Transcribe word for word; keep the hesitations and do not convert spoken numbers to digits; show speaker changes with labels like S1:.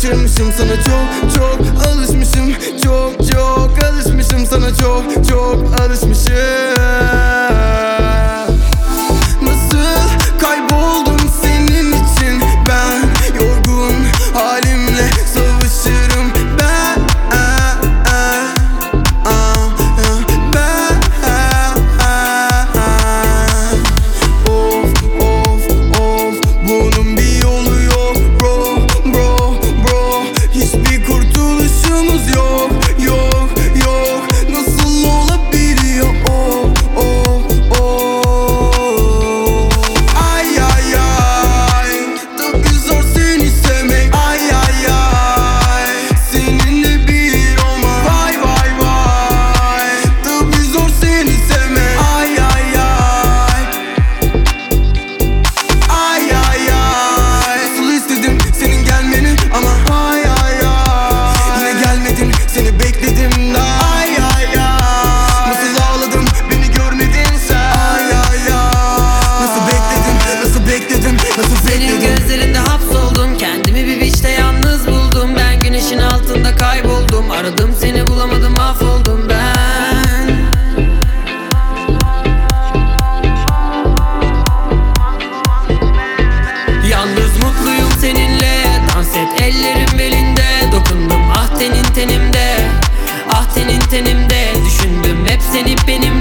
S1: Şaşırmışım sana, çok çok alışmışım. Çok çok alışmışım sana, çok çok alışmışım. Nasıl kayboldum senin için ben, yorgun halimle savaşırım ben, ben. Of of of, bunun bir yolu yok bro bro bro. Hiçbir kurtuluşumuz yok yok yok. Nasıl olabiliyor oh oh oh. Ay ay ay, tabi zor seni sevmek. Ay ay ay, seninle bir olmak. Vay vay vay, tabi zor seni sevmek. Ay ay ay, ay ay ay. Nasıl istedim senin gelmeni ama ay ay ay. Yine gelmedin, seni bekledim da. Ay ay ay, nasıl ağladım beni görmedin sen. Ay ay ay, nasıl bekledim, nasıl bekledim, nasıl
S2: Senin
S1: bekledim.
S2: gözlerinde hapsoldum, kendimi bir beach'te yalnız buldum. Ben güneşin altında kayboldum, aradım seni bulamadım, mahvoldum ben. Yalnız mutluyum seninle, dans et ellerim belinde. Dokundum ah tenin tenimde, ah tenin tenimde. Düşündüm hep seni benim